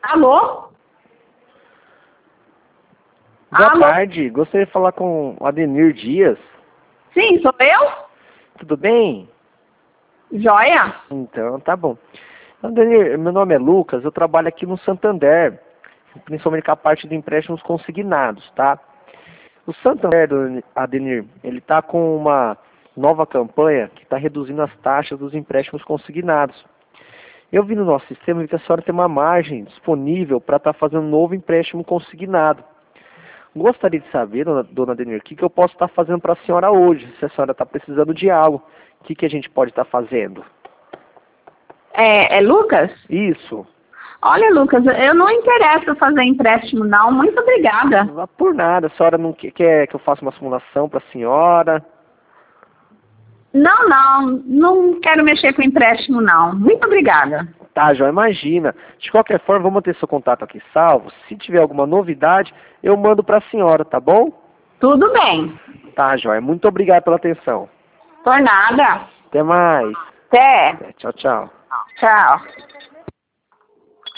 Alô? Boa Alô? tarde, gostaria de falar com o Adenir Dias. Sim, sou eu? Tudo bem? Joia? Então, tá bom. Adenir, meu nome é Lucas, eu trabalho aqui no Santander, principalmente com a parte de empréstimos consignados, tá? O Santander, Adenir, ele está com uma nova campanha que está reduzindo as taxas dos empréstimos consignados. Eu vi no nosso sistema que a senhora tem uma margem disponível para estar fazendo um novo empréstimo consignado. Gostaria de saber, dona Adenir, o que eu posso estar fazendo para a senhora hoje, se a senhora está precisando de algo. O que a gente pode estar fazendo? É Lucas? Isso. Olha, Lucas, eu não interesso fazer empréstimo, não. Muito obrigada. Não por nada, a senhora não quer que eu faça uma simulação para a senhora? Não quero mexer com empréstimo, não. Muito obrigada. Tá, João, imagina. De qualquer forma, vou manter seu contato aqui salvo. Se tiver alguma novidade, eu mando para a senhora, tá bom? Tudo bem. Tá, João, muito obrigado pela atenção. Por nada. Até mais. Até. Tchau, tchau. Tchau.